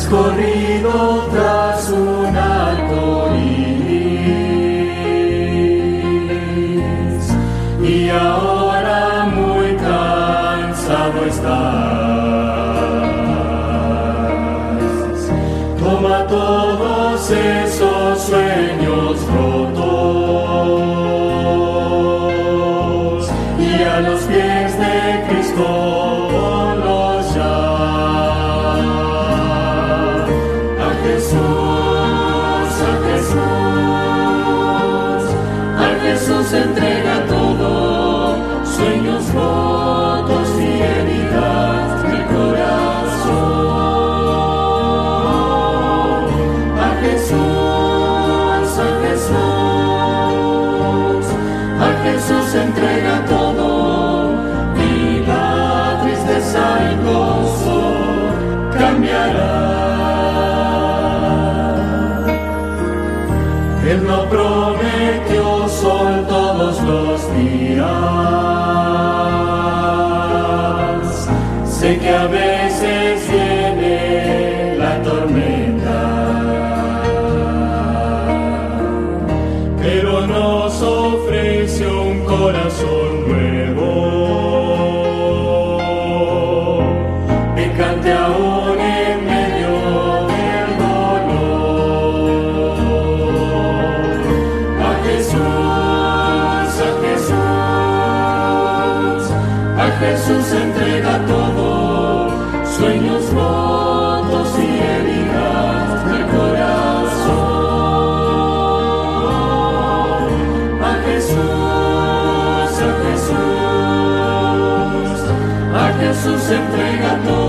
corrido tras un alto iris y ahora muy cansado estás. Toma todos esos sueños rotos y a los pies de Cristo Jesús entrega todo, sueños rotos y heridas del corazón. A Jesús entrega todo, y la tristeza en gozo cambiará. Él no prometió sol todos los días. Sé que a veces viene la tormenta, pero nos ofrece un corazón nuevo, picante aún en medio del dolor. A Jesús entrega todo, sueños rotos y heridas del corazón. A Jesús entrega todo.